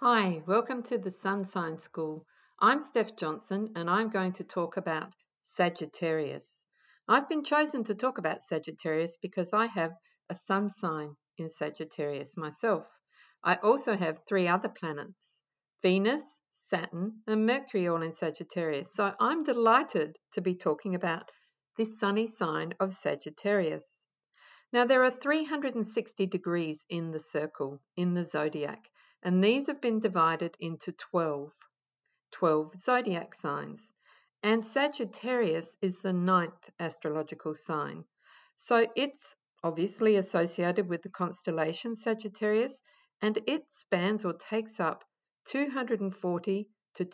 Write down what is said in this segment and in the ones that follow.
Hi, welcome to the Sun Sign School. I'm Steph Johnson and I'm going to talk about Sagittarius. I've been chosen to talk about Sagittarius because I have a sun sign in Sagittarius myself. I also have three other planets, Venus, Saturn, and Mercury, all in Sagittarius. So I'm delighted to be talking about this sunny sign of Sagittarius. Now, there are 360 degrees in the circle, in the zodiac, and these have been divided into 12 zodiac signs. And Sagittarius is the ninth astrological sign. So it's obviously associated with the constellation Sagittarius, and it spans or takes up 240 to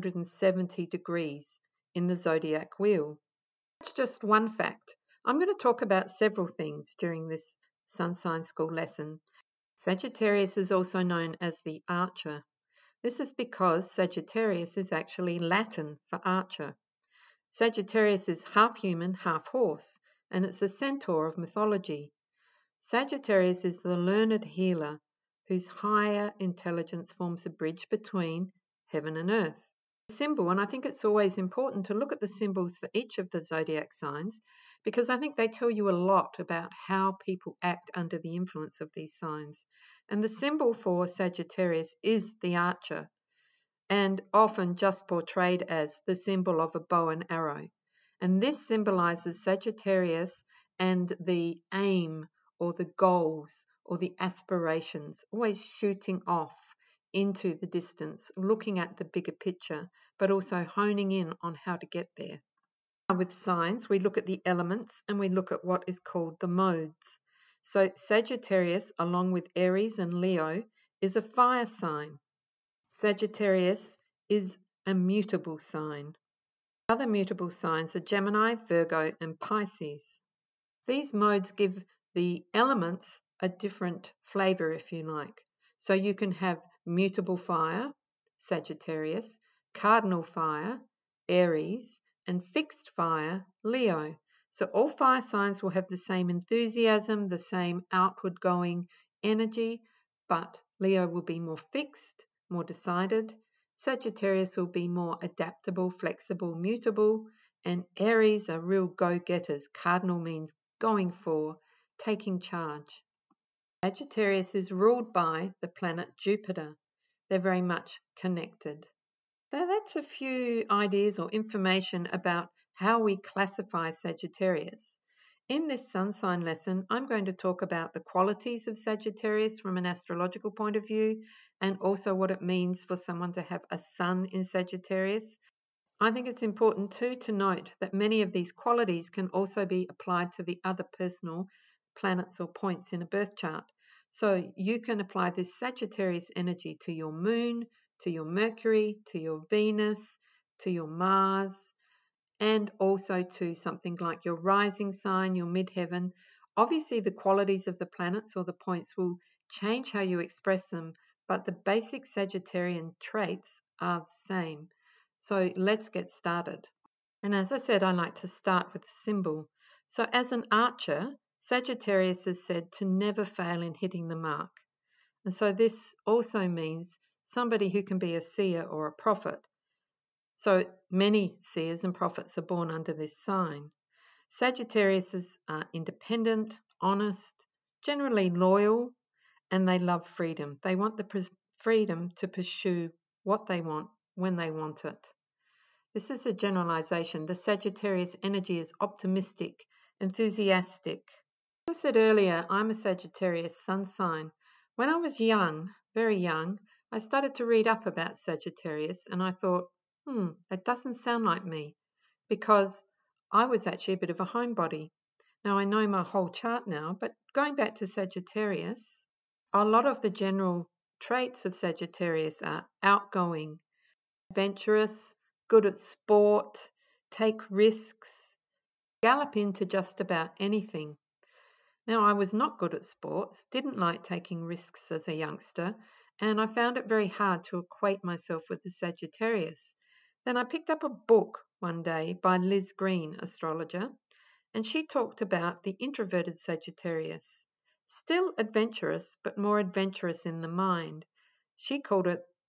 270 degrees in the zodiac wheel. That's just one fact. I'm going to talk about several things during this Sun Sign School lesson. Sagittarius is also known as the archer. This is because Sagittarius is actually Latin for archer. Sagittarius is half human, half horse, and it's a centaur of mythology. Sagittarius is the learned healer whose higher intelligence forms a bridge between heaven and earth. Symbol, and I think it's always important to look at the symbols for each of the zodiac signs because I think they tell you a lot about how people act under the influence of these signs. And the symbol for Sagittarius is the archer, and often just portrayed as the symbol of a bow and arrow. And this symbolizes Sagittarius and the aim or the goals or the aspirations, always shooting off into the distance, looking at the bigger picture, but also honing in on how to get there. With signs, we look at the elements and we look at what is called the modes. So Sagittarius, along with Aries and Leo, is a fire sign. Sagittarius is a mutable sign. Other mutable signs are Gemini, Virgo, and Pisces. These modes give the elements a different flavor, if you like. So you can have mutable fire, Sagittarius, cardinal fire, Aries, and fixed fire, Leo. So all fire signs will have the same enthusiasm, the same outward going energy, but Leo will be more fixed, more decided. Sagittarius will be more adaptable, flexible, mutable, and Aries are real go-getters. Cardinal means going for, taking charge. Sagittarius is ruled by the planet Jupiter. They're very much connected. So that's a few ideas or information about how we classify Sagittarius. In this sun sign lesson, I'm going to talk about the qualities of Sagittarius from an astrological point of view and also what it means for someone to have a sun in Sagittarius. I think it's important too to note that many of these qualities can also be applied to the other personal planets or points in a birth chart. So you can apply this Sagittarius energy to your moon, to your Mercury, to your Venus, to your Mars, and also to something like your rising sign, your midheaven. Obviously, the qualities of the planets or the points will change how you express them, but the basic Sagittarian traits are the same. So let's get started. And as I said, I like to start with a symbol. So as an archer, Sagittarius is said to never fail in hitting the mark. And so this also means somebody who can be a seer or a prophet. So many seers and prophets are born under this sign. Sagittarius are independent, honest, generally loyal, and they love freedom. They want the freedom to pursue what they want when they want it. This is a generalization. The Sagittarius energy is optimistic, enthusiastic. As I said earlier, I'm a Sagittarius sun sign. When I was young, very young, I started to read up about Sagittarius and I thought, that doesn't sound like me because I was actually a bit of a homebody. Now I know my whole chart now, but going back to Sagittarius, a lot of the general traits of Sagittarius are outgoing, adventurous, good at sport, take risks, gallop into just about anything. Now, I was not good at sports, didn't like taking risks as a youngster, and I found it very hard to equate myself with the Sagittarius. Then I picked up a book one day by Liz Green, astrologer, and she talked about the introverted Sagittarius, still adventurous, but more adventurous in the mind. She called it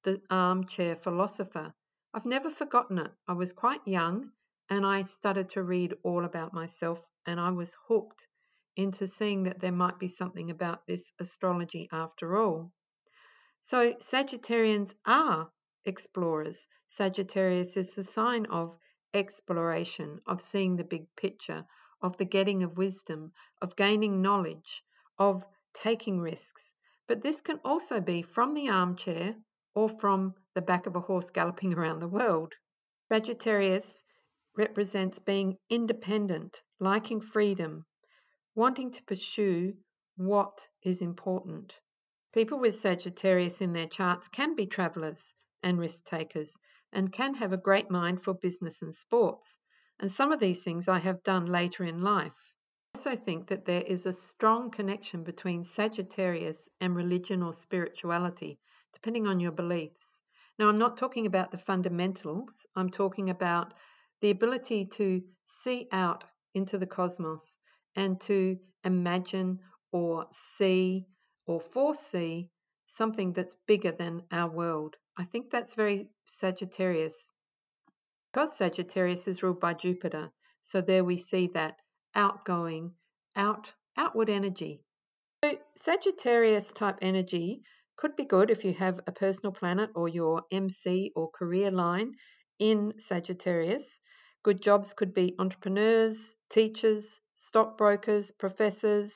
the armchair philosopher. I've never forgotten it. I was quite young and I started to read all about myself, and I was hooked into seeing that there might be something about this astrology after all. So, Sagittarians are explorers. Sagittarius is the sign of exploration, of seeing the big picture, of the getting of wisdom, of gaining knowledge, of taking risks. But this can also be from the armchair or from the back of a horse galloping around the world. Sagittarius represents being independent, liking freedom, wanting to pursue what is important. People with Sagittarius in their charts can be travellers and risk takers and can have a great mind for business and sports. And some of these things I have done later in life. I also think that there is a strong connection between Sagittarius and religion or spirituality, depending on your beliefs. Now, I'm not talking about the fundamentals, I'm talking about the ability to see out into the cosmos and to imagine or see or foresee something that's bigger than our world. I think that's very Sagittarius. Because Sagittarius is ruled by Jupiter, so there we see that outgoing, outward energy. So Sagittarius type energy could be good if you have a personal planet or your MC or career line in Sagittarius. Good jobs could be entrepreneurs, teachers, stockbrokers, professors,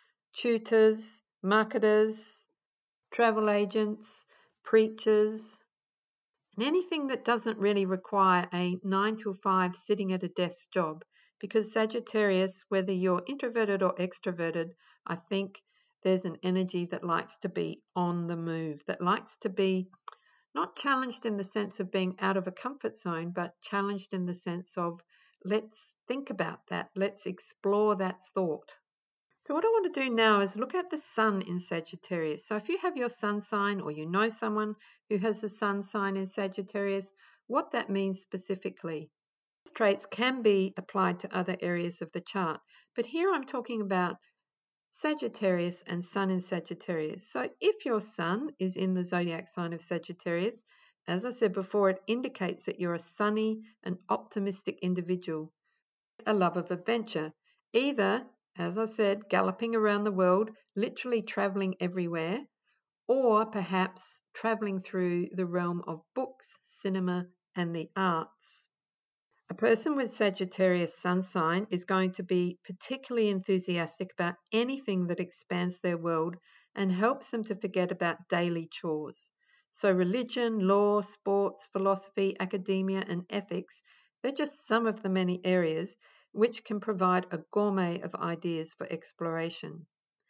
tutors, marketers, travel agents, preachers, and anything that doesn't really require a 9 to 5 sitting at a desk job. Because Sagittarius, whether you're introverted or extroverted, I think there's an energy that likes to be on the move, that likes to be not challenged in the sense of being out of a comfort zone, but challenged in the sense of let's think about that, let's explore that thought. So what I want to do now is look at the sun in Sagittarius. So if you have your sun sign or you know someone who has the sun sign in Sagittarius, what that means specifically. These traits can be applied to other areas of the chart, but here I'm talking about Sagittarius and sun in Sagittarius. So if your sun is in the zodiac sign of Sagittarius, as I said before, it indicates that you're a sunny and optimistic individual, a love of adventure, either, as I said, galloping around the world, literally traveling everywhere, or perhaps traveling through the realm of books, cinema, and the arts. A person with Sagittarius sun sign is going to be particularly enthusiastic about anything that expands their world and helps them to forget about daily chores. So religion, law, sports, philosophy, academia, and ethics, they're just some of the many areas which can provide a gourmet of ideas for exploration.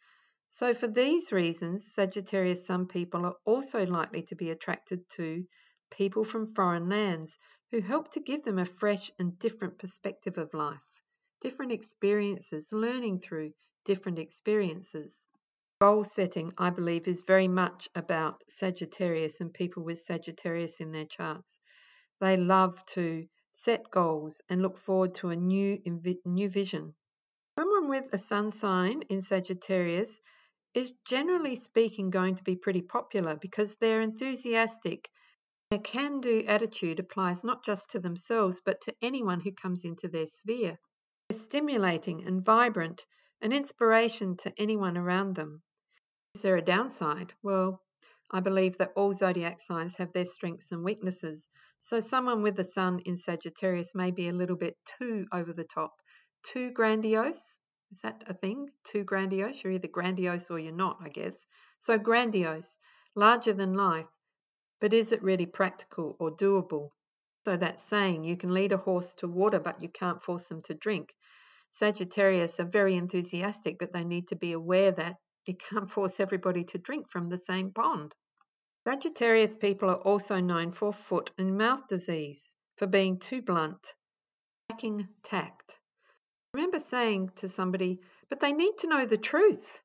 So for these reasons, Sagittarius sun people are also likely to be attracted to people from foreign lands who help to give them a fresh and different perspective of life, different experiences, learning through different experiences. Goal setting, I believe, is very much about Sagittarius and people with Sagittarius in their charts. They love to set goals and look forward to a new vision. Someone with a sun sign in Sagittarius is generally speaking going to be pretty popular because they're enthusiastic. Their can-do attitude applies not just to themselves but to anyone who comes into their sphere. They're stimulating and vibrant, an inspiration to anyone around them. Is there a downside? Well, I believe that all zodiac signs have their strengths and weaknesses. So someone with the sun in Sagittarius may be a little bit too over the top, too grandiose. Is that a thing? Too grandiose? You're either grandiose or you're not, I guess. So grandiose, larger than life. But is it really practical or doable? So that saying, you can lead a horse to water, but you can't force them to drink. Sagittarius are very enthusiastic, but they need to be aware that you can't force everybody to drink from the same pond. Sagittarius people are also known for foot and mouth disease, for being too blunt, lacking tact. I remember saying to somebody, but they need to know the truth.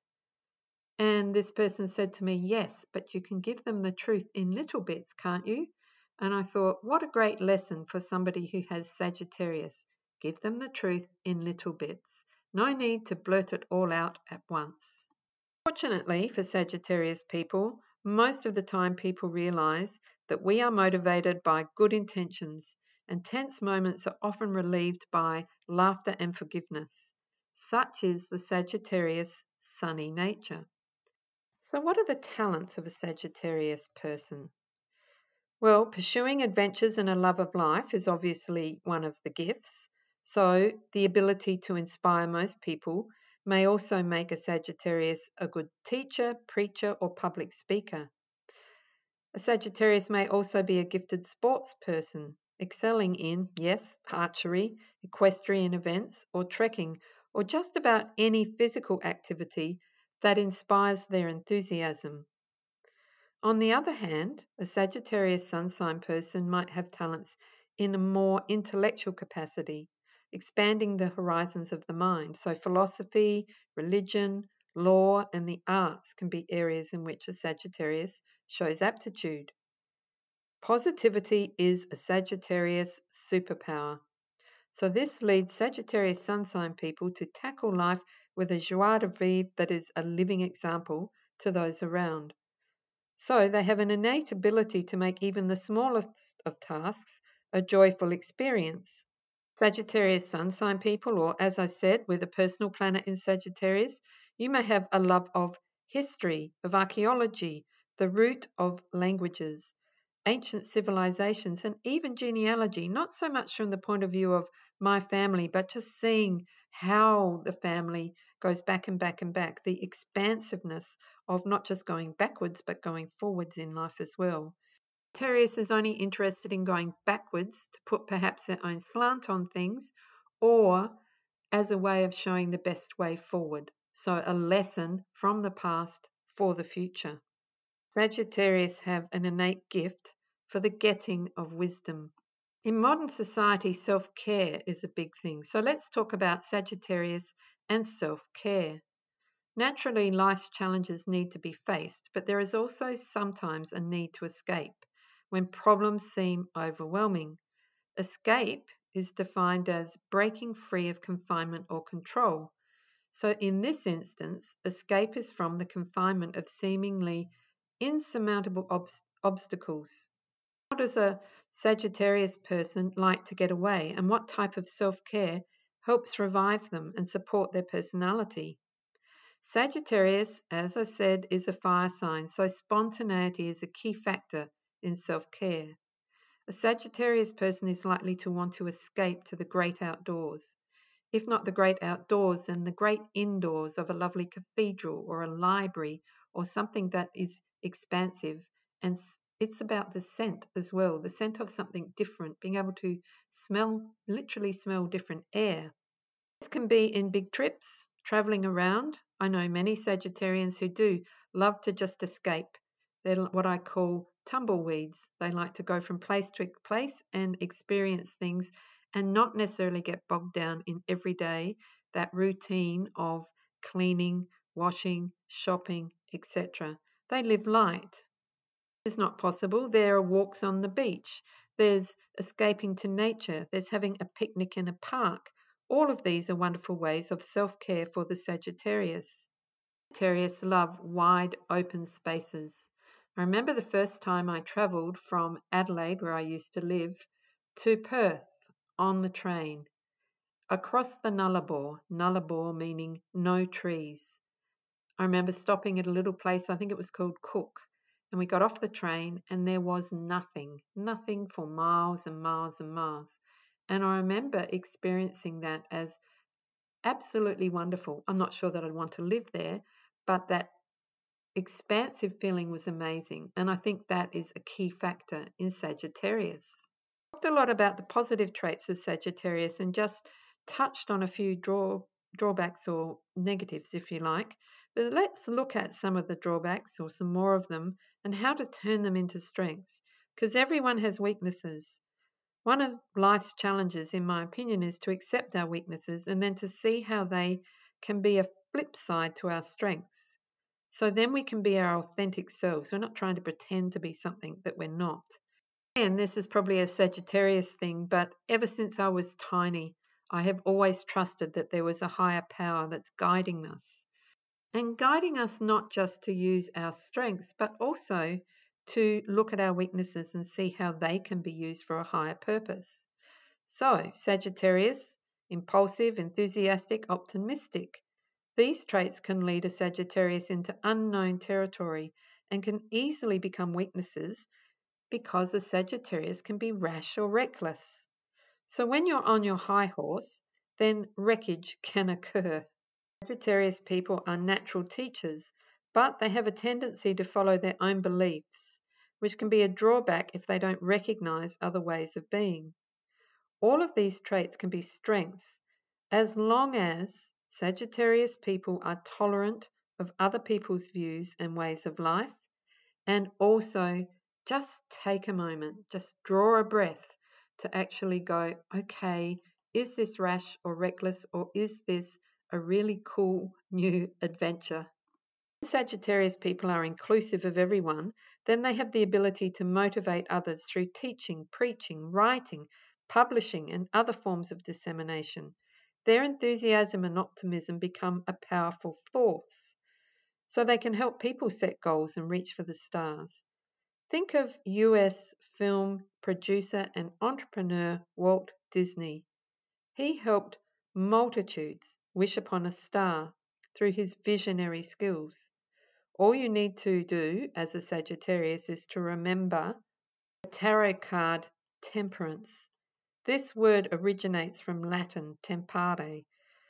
And this person said to me, yes, but you can give them the truth in little bits, can't you? And I thought, what a great lesson for somebody who has Sagittarius. Give them the truth in little bits. No need to blurt it all out at once. Fortunately for Sagittarius people, Most of the time, people realize that we are motivated by good intentions, and tense moments are often relieved by laughter and forgiveness. Such is the Sagittarius sunny nature. So, what are the talents of a Sagittarius person? Well, pursuing adventures and a love of life is obviously one of the gifts. So, the ability to inspire most people may also make a Sagittarius a good teacher, preacher, or public speaker. A Sagittarius may also be a gifted sports person, excelling in, yes, archery, equestrian events, or trekking, or just about any physical activity that inspires their enthusiasm. On the other hand, a Sagittarius sun sign person might have talents in a more intellectual capacity, expanding the horizons of the mind. So, philosophy, religion, law, and the arts can be areas in which a Sagittarius shows aptitude. Positivity is a Sagittarius superpower. So, this leads Sagittarius sun sign people to tackle life with a joie de vivre that is a living example to those around. So they have an innate ability to make even the smallest of tasks a joyful experience. Sagittarius sun sign people, or as I said, with a personal planet in Sagittarius, you may have a love of history, of archaeology, the root of languages, ancient civilizations, and even genealogy, not so much from the point of view of my family, but just seeing how the family goes back and back and back, the expansiveness of not just going backwards, but going forwards in life as well. Sagittarius is only interested in going backwards to put perhaps their own slant on things or as a way of showing the best way forward. So, a lesson from the past for the future. Sagittarius have an innate gift for the getting of wisdom. In modern society, self-care is a big thing. So let's talk about Sagittarius and self-care. Naturally, life's challenges need to be faced, but there is also sometimes a need to escape when problems seem overwhelming. Escape is defined as breaking free of confinement or control. So in this instance, escape is from the confinement of seemingly insurmountable obstacles. How does a Sagittarius person like to get away, and what type of self-care helps revive them and support their personality? Sagittarius, as I said, is a fire sign, so spontaneity is a key factor in self-care. A Sagittarius person is likely to want to escape to the great outdoors. If not the great outdoors, then the great indoors of a lovely cathedral or a library or something that is expansive. And it's about the scent as well, the scent of something different, being able to literally smell different air. This can be in big trips, traveling around. I know many Sagittarians who do love to just escape. They're what I call tumbleweeds. They like to go from place to place and experience things and not necessarily get bogged down in everyday, that routine of cleaning, washing, shopping, etc. They live light. It's not possible. There are walks on the beach. There's escaping to nature. There's having a picnic in a park. All of these are wonderful ways of self-care for the Sagittarius. Sagittarius love wide open spaces. I remember the first time I travelled from Adelaide, where I used to live, to Perth on the train, across the Nullarbor, Nullarbor meaning no trees. I remember stopping at a little place, I think it was called Cook, and we got off the train and there was nothing for miles and miles and miles. And I remember experiencing that as absolutely wonderful. I'm not sure that I'd want to live there, but that expansive feeling was amazing. And I think that is a key factor in Sagittarius. I talked a lot about the positive traits of Sagittarius and just touched on a few drawbacks or negatives, if you like. But let's look at some of the drawbacks or some more of them and how to turn them into strengths, because everyone has weaknesses. One of life's challenges, in my opinion, is to accept our weaknesses and then to see how they can be a flip side to our strengths. So then we can be our authentic selves. We're not trying to pretend to be something that we're not. And this is probably a Sagittarius thing, but ever since I was tiny, I have always trusted that there was a higher power that's guiding us. and guiding us not just to use our strengths, but also to look at our weaknesses and see how they can be used for a higher purpose. So, Sagittarius, impulsive, enthusiastic, optimistic. These traits can lead a Sagittarius into unknown territory and can easily become weaknesses because a Sagittarius can be rash or reckless. So when you're on your high horse, then wreckage can occur. Sagittarius people are natural teachers, but they have a tendency to follow their own beliefs, which can be a drawback if they don't recognize other ways of being. All of these traits can be strengths as long as Sagittarius people are tolerant of other people's views and ways of life, and also just take a moment, just draw a breath to actually go, okay, is this rash or reckless, or is this a really cool new adventure? When Sagittarius people are inclusive of everyone, then they have the ability to motivate others through teaching, preaching, writing, publishing, and other forms of dissemination. Their enthusiasm and optimism become a powerful force, so they can help people set goals and reach for the stars. Think of US film producer and entrepreneur Walt Disney. He helped multitudes wish upon a star through his visionary skills. All you need to do as a Sagittarius is to remember the tarot card Temperance. This word originates from Latin tempare,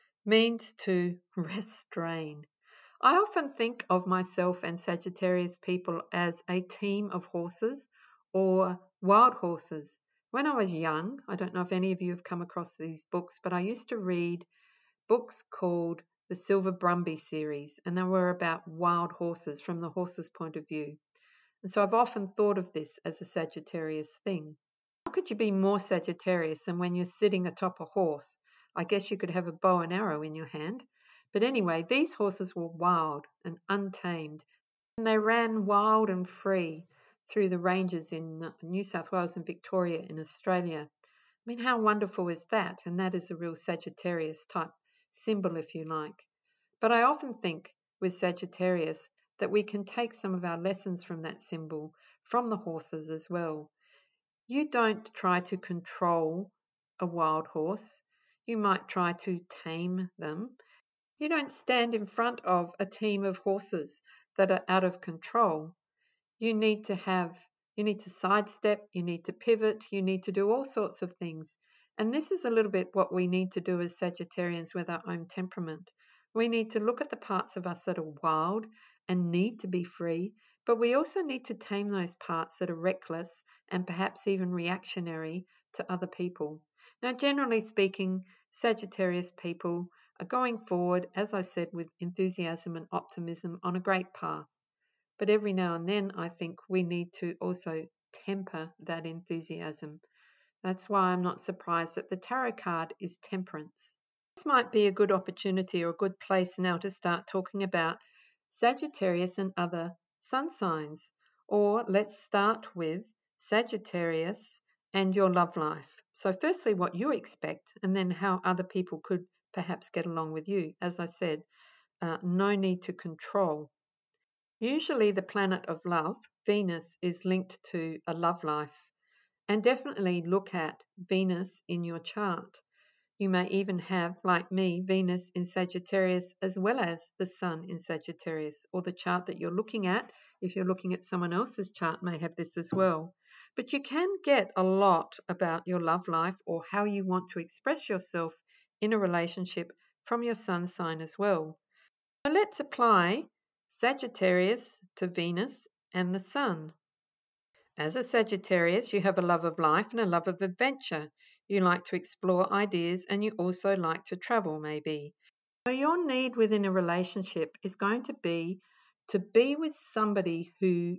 means to restrain. I often think of myself and Sagittarius people as a team of horses or wild horses. When I was young, I don't know if any of you have come across these books, but I used to read books called the Silver Brumby series, and they were about wild horses from the horse's point of view. And so I've often thought of this as a Sagittarius thing. How could you be more Sagittarius than when you're sitting atop a horse? I guess you could have a bow and arrow in your hand. But anyway, these horses were wild and untamed, and they ran wild and free through the ranges in New South Wales and Victoria in Australia. I mean, how wonderful is that? And that is a real Sagittarius type symbol, if you like. But I often think with Sagittarius that we can take some of our lessons from that symbol from the horses as well. You don't try to control a wild horse. You might try to tame them. You don't stand in front of a team of horses that are out of control. You need to sidestep, you need to pivot, you need to do all sorts of things. And this is a little bit what we need to do as Sagittarians with our own temperament. We need to look at the parts of us that are wild and need to be free, but we also need to tame those parts that are reckless and perhaps even reactionary to other people. Now, generally speaking, Sagittarius people are going forward, as I said, with enthusiasm and optimism on a great path. But every now and then, I think we need to also temper that enthusiasm. That's why I'm not surprised that the tarot card is Temperance. This might be a good opportunity or a good place now to start talking about Sagittarius and other sun signs. Or let's start with Sagittarius and your love life. So, firstly, what you expect, and then how other people could perhaps get along with you. As I said, no need to control. Usually, the planet of love, Venus, is linked to a love life. And definitely look at Venus in your chart. You may even have, like me, Venus in Sagittarius as well as the Sun in Sagittarius, or the chart that you're looking at, if you're looking at someone else's chart, may have this as well. But you can get a lot about your love life or how you want to express yourself in a relationship from your sun sign as well. So let's apply Sagittarius to Venus and the Sun. As a Sagittarius, you have a love of life and a love of adventure. You like to explore ideas and you also like to travel, maybe. So, your need within a relationship is going to be with somebody who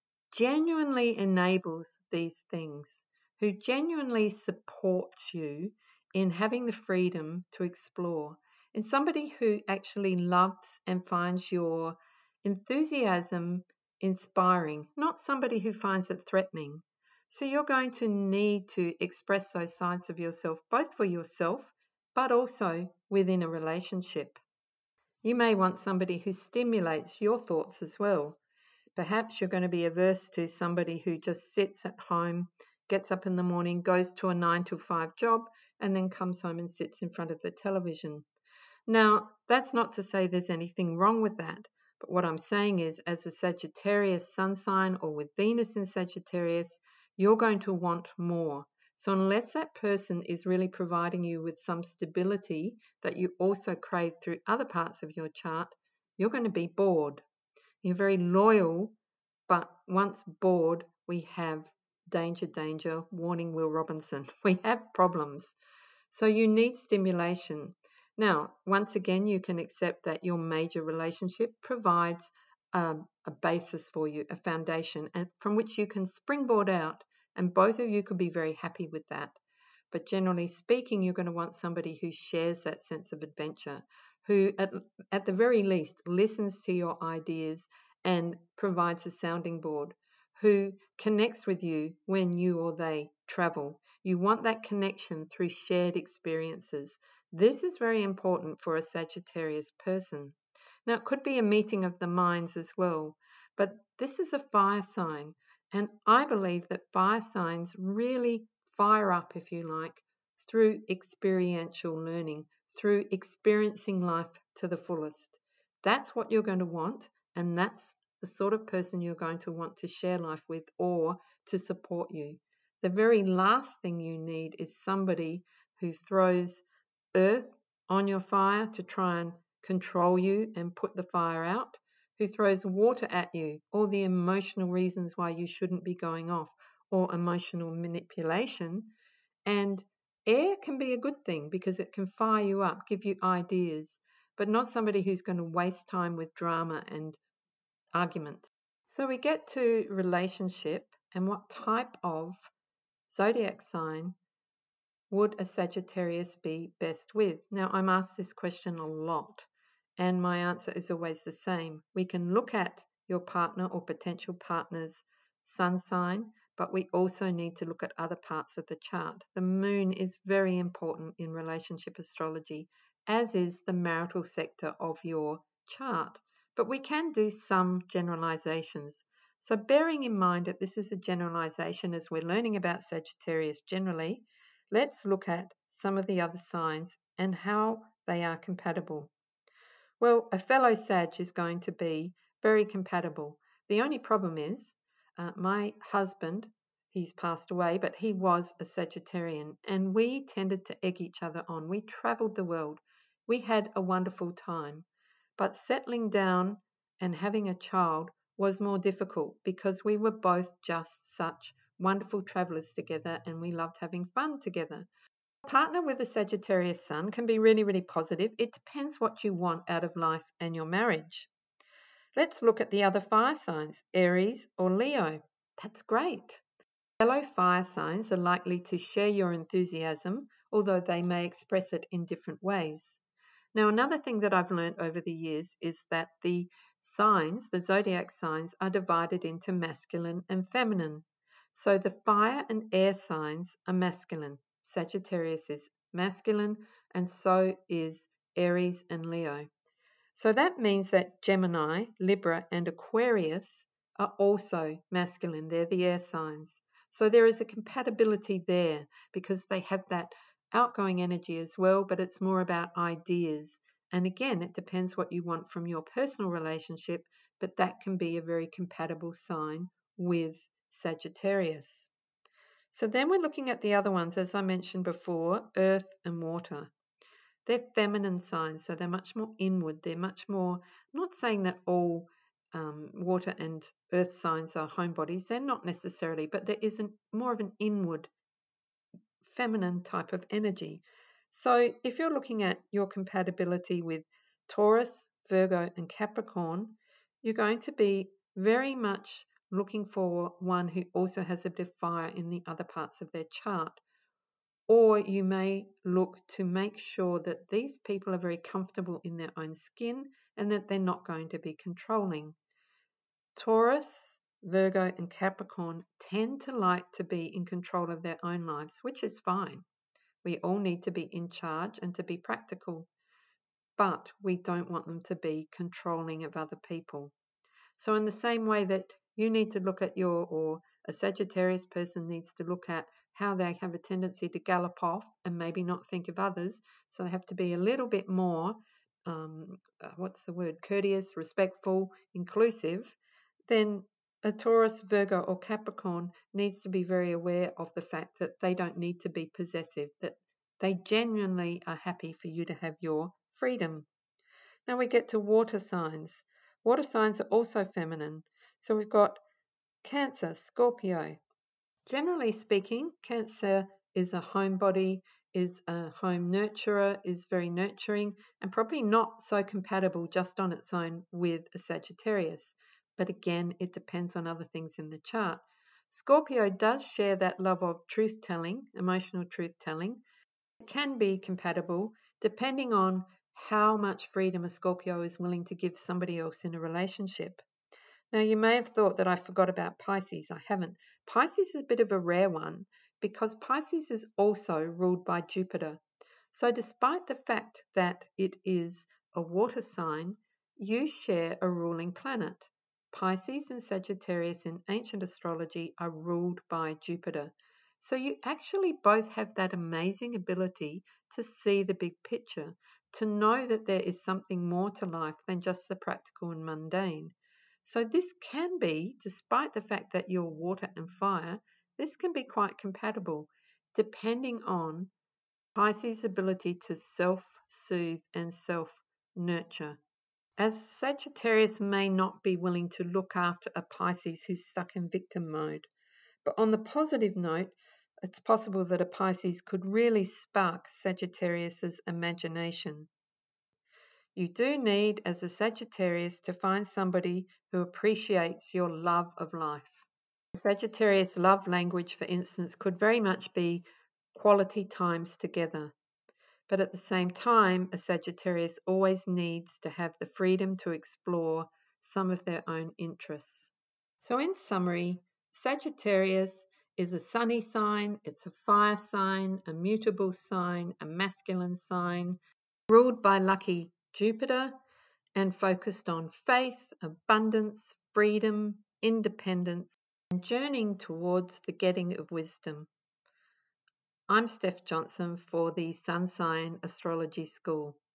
genuinely enables these things, who genuinely supports you in having the freedom to explore, and somebody who actually loves and finds your enthusiasm inspiring, not somebody who finds it threatening. So you're going to need to express those sides of yourself, both for yourself, but also within a relationship. You may want somebody who stimulates your thoughts as well. Perhaps you're going to be averse to somebody who just sits at home, gets up in the morning, goes to a 9 to 5 job, and then comes home and sits in front of the television. Now, that's not to say there's anything wrong with that. But what I'm saying is, as a Sagittarius sun sign or with Venus in Sagittarius, you're going to want more. So unless that person is really providing you with some stability that you also crave through other parts of your chart, you're going to be bored. You're very loyal, but once bored, we have danger, danger, warning Will Robinson. We have problems. So you need stimulation. Now, once again, you can accept that your major relationship provides a basis for you, a foundation, and from which you can springboard out, and both of you could be very happy with that. But generally speaking, you're going to want somebody who shares that sense of adventure, who at the very least listens to your ideas and provides a sounding board, who connects with you when you or they travel. You want that connection through shared experiences. This is very important for a Sagittarius person. Now, it could be a meeting of the minds as well, but this is a fire sign, and I believe that fire signs really fire up, if you like, through experiential learning, through experiencing life to the fullest. That's what you're going to want, and that's the sort of person you're going to want to share life with or to support you. The very last thing you need is somebody who throws earth on your fire to try and control you and put the fire out, who throws water at you, all the emotional reasons why you shouldn't be going off, or emotional manipulation. And air can be a good thing because it can fire you up, give you ideas, but not somebody who's going to waste time with drama and arguments. So we get to relationship and what type of zodiac sign would a Sagittarius be best with? Now, I'm asked this question a lot, and my answer is always the same. We can look at your partner or potential partner's sun sign, but we also need to look at other parts of the chart. The moon is very important in relationship astrology, as is the marital sector of your chart. But we can do some generalizations. So, bearing in mind that this is a generalization as we're learning about Sagittarius generally, let's look at some of the other signs and how they are compatible. Well, a fellow Sag is going to be very compatible. The only problem is my husband, he's passed away, but he was a Sagittarian, and we tended to egg each other on. We traveled the world. We had a wonderful time. But settling down and having a child was more difficult because we were both just such wonderful travelers together and we loved having fun together. A partner with a Sagittarius sun can be really, really positive. It depends what you want out of life and your marriage. Let's look at the other fire signs, Aries or Leo. That's great. Fellow fire signs are likely to share your enthusiasm, although they may express it in different ways. Now, another thing that I've learned over the years is that the signs, the zodiac signs, are divided into masculine and feminine. So the fire and air signs are masculine. Sagittarius is masculine, and so is Aries and Leo. So that means that Gemini, Libra, and Aquarius are also masculine. They're the air signs. So there is a compatibility there because they have that outgoing energy as well, but it's more about ideas. And again, it depends what you want from your personal relationship, but that can be a very compatible sign with Sagittarius. So then we're looking at the other ones, as I mentioned before, earth and water. They're feminine signs, so they're much more inward. They're much more, I'm not saying that all water and earth signs are homebodies. They're not necessarily, but there is more of an inward feminine type of energy. So if you're looking at your compatibility with Taurus, Virgo, and Capricorn, you're going to be very much looking for one who also has a bit of fire in the other parts of their chart. Or you may look to make sure that these people are very comfortable in their own skin and that they're not going to be controlling. Taurus, Virgo, and Capricorn tend to like to be in control of their own lives, which is fine. We all need to be in charge and to be practical. but we don't want them to be controlling of other people. So in the same way that you need to look at or a Sagittarius person needs to look at how they have a tendency to gallop off and maybe not think of others. So they have to be a little bit more, courteous, respectful, inclusive. Then a Taurus, Virgo, or Capricorn needs to be very aware of the fact that they don't need to be possessive, that they genuinely are happy for you to have your freedom. Now we get to water signs. Water signs are also feminine. So we've got Cancer, Scorpio. Generally speaking, Cancer is a homebody, is a home nurturer, is very nurturing, and probably not so compatible just on its own with a Sagittarius. But again, it depends on other things in the chart. Scorpio does share that love of truth telling, emotional truth telling. It can be compatible depending on how much freedom a Scorpio is willing to give somebody else in a relationship. Now, you may have thought that I forgot about Pisces. I haven't. Pisces is a bit of a rare one because Pisces is also ruled by Jupiter. So, despite the fact that it is a water sign, you share a ruling planet. Pisces and Sagittarius in ancient astrology are ruled by Jupiter. So you actually both have that amazing ability to see the big picture, to know that there is something more to life than just the practical and mundane. So this can be, despite the fact that you're water and fire, this can be quite compatible, depending on Pisces' ability to self-soothe and self-nurture. As Sagittarius may not be willing to look after a Pisces who's stuck in victim mode. But on the positive note, it's possible that a Pisces could really spark Sagittarius's imagination. You do need, as a Sagittarius, to find somebody who appreciates your love of life. Sagittarius love language, for instance, could very much be quality times together. But at the same time, a Sagittarius always needs to have the freedom to explore some of their own interests. So in summary, Sagittarius is a sunny sign, it's a fire sign, a mutable sign, a masculine sign, ruled by lucky Jupiter and focused on faith, abundance, freedom, independence, and journeying towards the getting of wisdom. I'm Steph Johnson for the Sun Sign Astrology School.